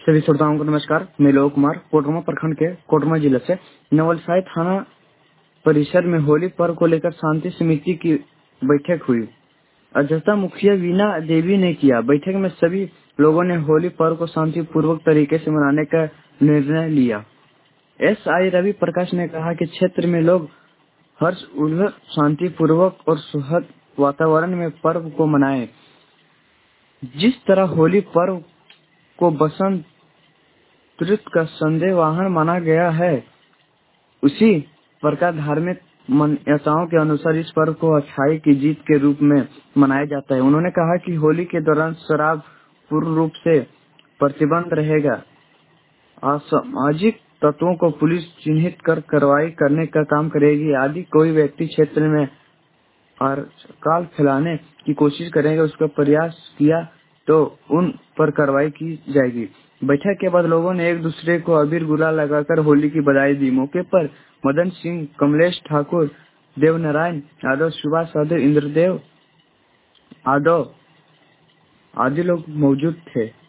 सभी श्रोताओं को नमस्कार। मैं लोक कुमार कोटरमा प्रखंड के कोटरमा जिले से नवलसाई थाना परिसर में होली पर्व को लेकर शांति समिति की बैठक हुई। अध्यक्षता मुखिया वीना देवी ने किया। बैठक में सभी लोगों ने होली पर्व को शांतिपूर्वक तरीके से मनाने का निर्णय लिया। एसआई रवि प्रकाश ने कहा कि क्षेत्र में लोग हर्ष उल्लास शांतिपूर्वक और सुखद वातावरण में पर्व को मनाएं। जिस तरह होली पर्व को बसंत ऋतु का संदेशवाहन माना गया है, उसी प्रकार धार्मिक मान्यताओं के अनुसार इस पर्व को अच्छाई की जीत के रूप में मनाया जाता है। उन्होंने कहा कि होली के दौरान शराब पूर्ण रूप से प्रतिबंध रहेगा। असामाजिक तत्वों को पुलिस चिन्हित कर कार्रवाई करने का काम करेगी। यदि कोई व्यक्ति क्षेत्र में अकाल फैलाने की कोशिश करेंगे, उसका प्रयास किया तो उन पर कार्रवाई की जाएगी। बैठक के बाद लोगों ने एक दूसरे को अबीर गुलाल लगाकर होली की बधाई दी। मौके पर मदन सिंह, कमलेश ठाकुर, देवनारायण यादव, सुभाष यादव, इंद्रदेव यादव आदि लोग मौजूद थे।